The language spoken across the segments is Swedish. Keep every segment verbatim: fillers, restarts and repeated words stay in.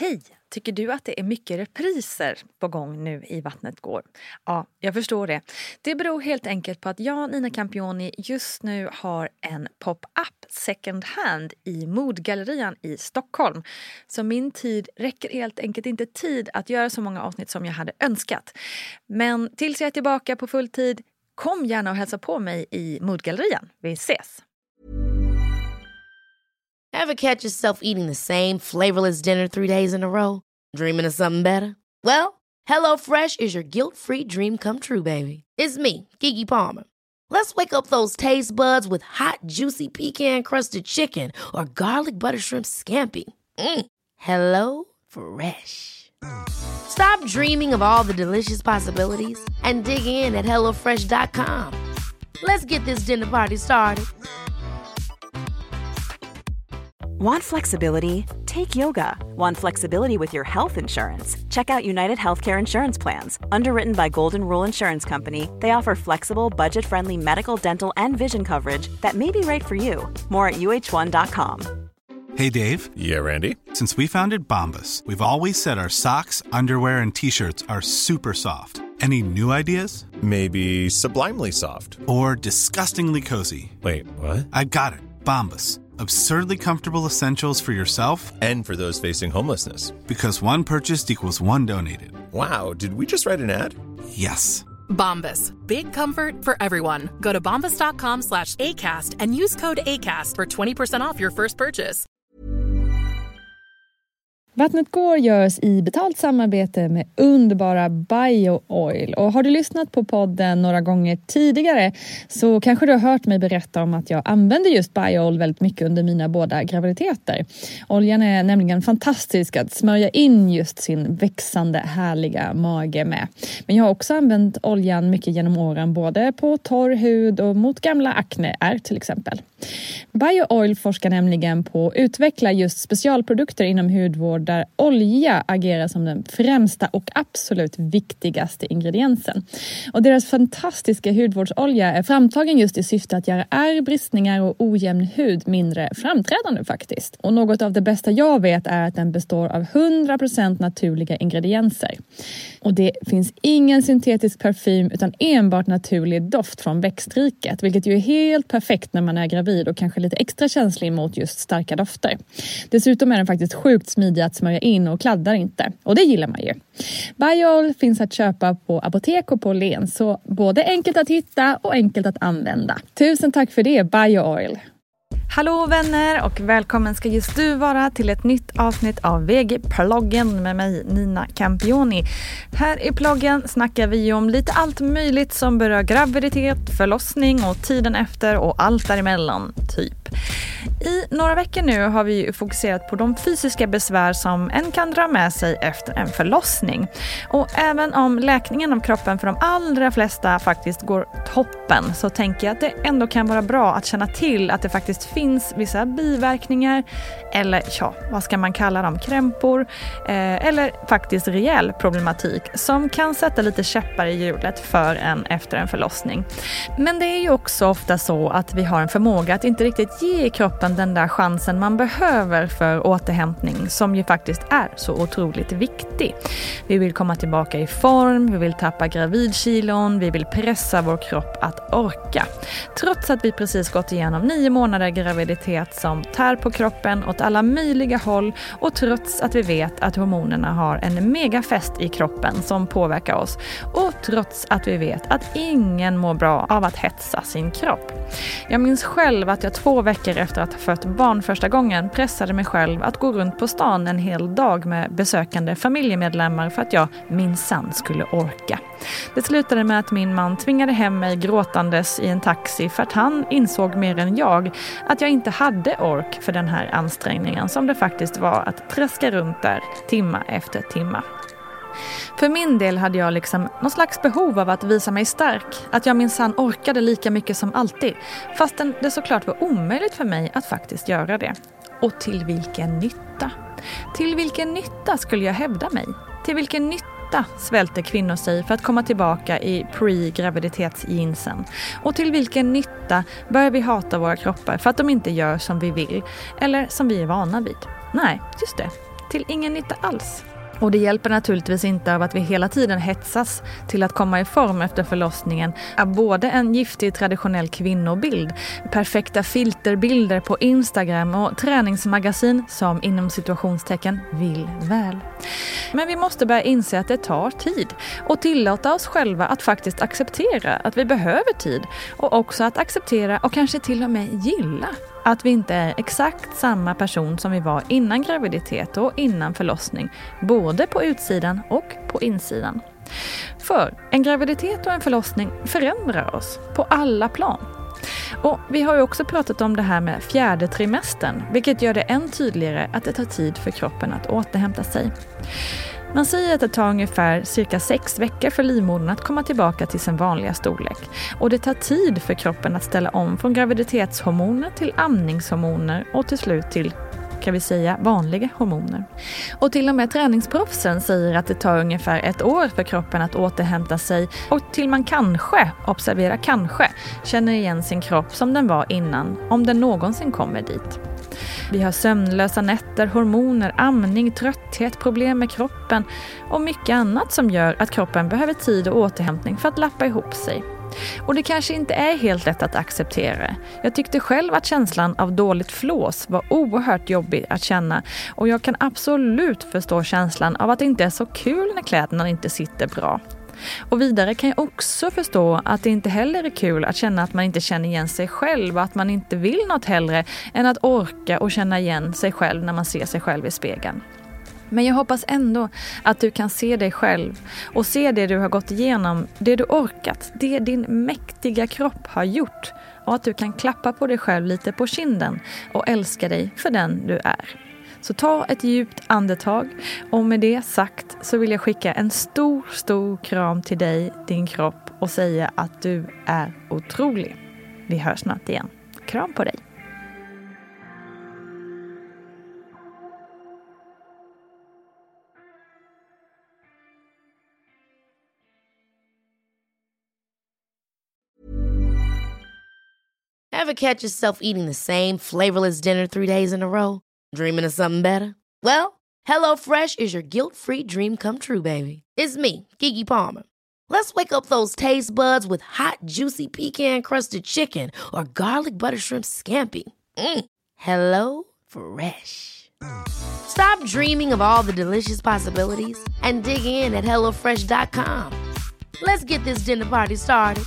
Hej! Tycker du att det är mycket repriser på gång nu i Vattnet går? Ja, jag förstår det. Det beror helt enkelt på att jag, Nina Campioni, just nu har en pop-up second hand i Modgallerian i Stockholm. Så min tid räcker helt enkelt inte tid att göra så många avsnitt som jag hade önskat. Men tills jag är tillbaka på full tid, kom gärna och hälsa på mig i Modgallerian. Vi ses! Ever catch yourself eating the same flavorless dinner three days in a row? Dreaming of something better? Well, HelloFresh is your guilt-free dream come true, baby. It's me, Keke Palmer. Let's wake up those taste buds with hot, juicy pecan-crusted chicken or garlic butter shrimp scampi. Mm. Hello Fresh. Stop dreaming of all the delicious possibilities and dig in at hello fresh dot com. Let's get this dinner party started. Want flexibility? Take yoga. Want flexibility with your health insurance? Check out United Healthcare Insurance Plans. Underwritten by Golden Rule Insurance Company, they offer flexible, budget-friendly medical, dental, and vision coverage that may be right for you. More at U H one dot com. Hey, Dave. Yeah, Randy. Since we founded Bombas, we've always said our socks, underwear, and T-shirts are super soft. Any new ideas? Maybe sublimely soft. Or disgustingly cozy. Wait, what? I got it. Bombas. Absurdly comfortable essentials for yourself and for those facing homelessness. Because one purchased equals one donated. Wow, did we just write an ad? Yes. Bombas. Big comfort for everyone. Go to bombas dot com slash ACAST and use code ACAST for twenty percent off your first purchase. Vattnet går görs i betalt samarbete med underbara BioOil. Och har du lyssnat på podden några gånger tidigare så kanske du har hört mig berätta om att jag använder just BioOil väldigt mycket under mina båda graviditeter. Oljan är nämligen fantastisk att smörja in just sin växande härliga mage med. Men jag har också använt oljan mycket genom åren både på torr hud och mot gamla akneär till exempel. BioOil forskar nämligen på att utveckla just specialprodukter inom hudvård där olja agerar som den främsta och absolut viktigaste ingrediensen. Och deras fantastiska hudvårdsolja är framtagen just i syfte att göra ärr, bristningar och ojämn hud mindre framträdande faktiskt. Och något av det bästa jag vet är att den består av hundra procent naturliga ingredienser. Och det finns ingen syntetisk parfym utan enbart naturlig doft från växtriket, vilket ju är helt perfekt när man är gravid och kanske lite extra känslig mot just starka dofter. Dessutom är den faktiskt sjukt smidig att smörja in och kladdar inte. Och det gillar man ju. BioOil finns att köpa på apotek och på Len, så både enkelt att hitta och enkelt att använda. Tusen tack för det, BioOil! Hallå vänner och välkommen ska just du vara till ett nytt avsnitt av V G-ploggen med mig Nina Campioni. Här i ploggen snackar vi om lite allt möjligt som berör graviditet, förlossning och tiden efter och allt däremellan typ. I några veckor nu har vi fokuserat på de fysiska besvär som en kan dra med sig efter en förlossning. Och även om läkningen av kroppen för de allra flesta faktiskt går toppen så tänker jag att det ändå kan vara bra att känna till att det faktiskt finns vissa biverkningar eller ja, vad ska man kalla dem, krämpor eh, eller faktiskt rejäl problematik som kan sätta lite käppar i hjulet för en efter en förlossning. Men det är ju också ofta så att vi har en förmåga att inte riktigt ge kroppen den där chansen man behöver för återhämtning som ju faktiskt är så otroligt viktig. Vi vill komma tillbaka i form, vi vill tappa gravidkilon, vi vill pressa vår kropp att orka. Trots att vi precis gått igenom nio månader graviditet som tär på kroppen åt alla möjliga håll och trots att vi vet att hormonerna har en megafest i kroppen som påverkar oss och trots att vi vet att ingen mår bra av att hetsa sin kropp. Jag minns själv att jag två veckor efter att ha fött barn första gången pressade mig själv att gå runt på stan en hel dag med besökande familjemedlemmar för att jag minsann skulle orka. Det slutade med att min man tvingade hem mig gråtandes i en taxi för att han insåg mer än jag att jag inte hade ork för den här ansträngningen som det faktiskt var att träska runt där timma efter timma. För min del hade jag liksom någon slags behov av att visa mig stark. Att jag minsann orkade lika mycket som alltid. Fastän det såklart var omöjligt för mig att faktiskt göra det. Och till vilken nytta? Till vilken nytta skulle jag hävda mig? Till vilken nytta svälter kvinnor sig för att komma tillbaka i pre-graviditetsjeansen? Och till vilken nytta börjar vi hata våra kroppar för att de inte gör som vi vill eller som vi är vana vid? Nej, just det. till ingen nytta alls. Och det hjälper naturligtvis inte av att vi hela tiden hetsas till att komma i form efter förlossningen av både en giftig traditionell kvinnobild, perfekta filterbilder på Instagram och träningsmagasin som inom situationstecken vill väl. Men vi måste börja inse att det tar tid och tillåta oss själva att faktiskt acceptera att vi behöver tid och också att acceptera och kanske till och med gilla att vi inte är exakt samma person som vi var innan graviditet och innan förlossning, både på utsidan och på insidan. För en graviditet och en förlossning förändrar oss på alla plan. Och vi har ju också pratat om det här med fjärde trimestern, vilket gör det än tydligare att det tar tid för kroppen att återhämta sig. Man säger att det tar ungefär cirka sex veckor för livmodern att komma tillbaka till sin vanliga storlek. Och det tar tid för kroppen att ställa om från graviditetshormoner till amningshormoner och till slut till, kan vi säga, vanliga hormoner. Och till och med träningsproffsen säger att det tar ungefär ett år för kroppen att återhämta sig och till man kanske, observera kanske, känner igen sin kropp som den var innan, om den någonsin kommer dit. Vi har sömnlösa nätter, hormoner, amning, trötthet, problem med kroppen och mycket annat som gör att kroppen behöver tid och återhämtning för att lappa ihop sig. Och det kanske inte är helt lätt att acceptera. Jag tyckte själv att känslan av dåligt flås var oerhört jobbig att känna och jag kan absolut förstå känslan av att det inte är så kul när kläderna inte sitter bra. Och vidare kan jag också förstå att det inte heller är kul att känna att man inte känner igen sig själv och att man inte vill något hellre än att orka och känna igen sig själv när man ser sig själv i spegeln. Men jag hoppas ändå att du kan se dig själv och se det du har gått igenom, det du orkat, det din mäktiga kropp har gjort och att du kan klappa på dig själv lite på kinden och älska dig för den du är. Så ta ett djupt andetag och med det sagt så vill jag skicka en stor, stor kram till dig, din kropp och säga att du är otrolig. Vi hörs snart igen. Kram på dig. Ever catch yourself eating the same flavorless dinner three days in a row? Dreaming of something better? Well, HelloFresh is your guilt-free dream come true, baby. It's me, Keke Palmer. Let's wake up those taste buds with hot, juicy pecan-crusted chicken or garlic butter shrimp scampi. Mm. Hello Fresh. Stop dreaming of all the delicious possibilities and dig in at hello fresh dot com. Let's get this dinner party started.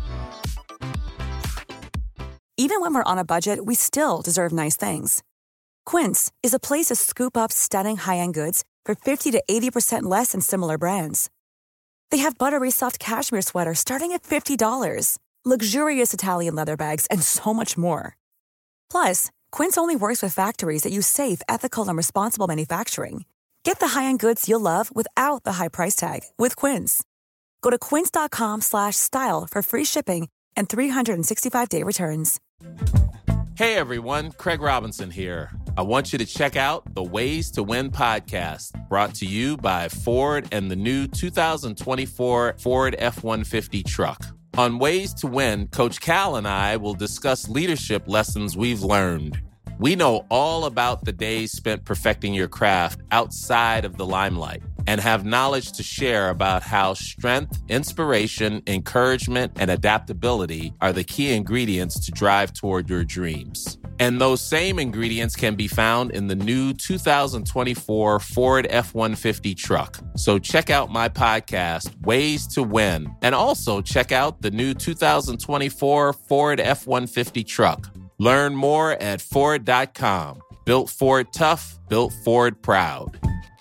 Even when we're on a budget, we still deserve nice things. Quince is a place to scoop up stunning high-end goods for fifty to eighty percent less than similar brands. They have buttery soft cashmere sweaters starting at fifty dollars, luxurious Italian leather bags, and so much more. Plus, Quince only works with factories that use safe, ethical, and responsible manufacturing. Get the high-end goods you'll love without the high price tag with Quince. Go to quince dot com slash style for free shipping and three sixty-five day returns. Hey everyone, Craig Robinson here. I want you to check out the Ways to Win podcast, brought to you by Ford and the new two thousand twenty-four Ford F one fifty truck. On Ways to Win, Coach Cal and I will discuss leadership lessons we've learned. We know all about the days spent perfecting your craft outside of the limelight and have knowledge to share about how strength, inspiration, encouragement, and adaptability are the key ingredients to drive toward your dreams. And those same ingredients can be found in the new two thousand twenty-four Ford F one fifty truck. So check out my podcast, Ways to Win, and also check out the new two thousand twenty-four Ford F one fifty truck. Learn more at Ford dot com. Built Ford tough, built Ford proud.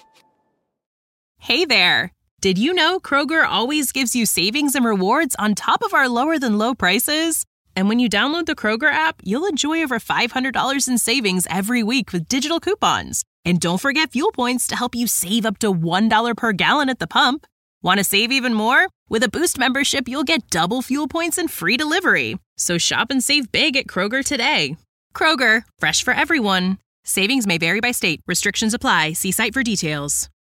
Hey there. Did you know Kroger always gives you savings and rewards on top of our lower than low prices? And when you download the Kroger app, you'll enjoy over five hundred dollars in savings every week with digital coupons. And don't forget fuel points to help you save up to one dollar per gallon at the pump. Want to save even more? With a Boost membership, you'll get double fuel points and free delivery. So shop and save big at Kroger today. Kroger, fresh for everyone. Savings may vary by state. Restrictions apply. See site for details.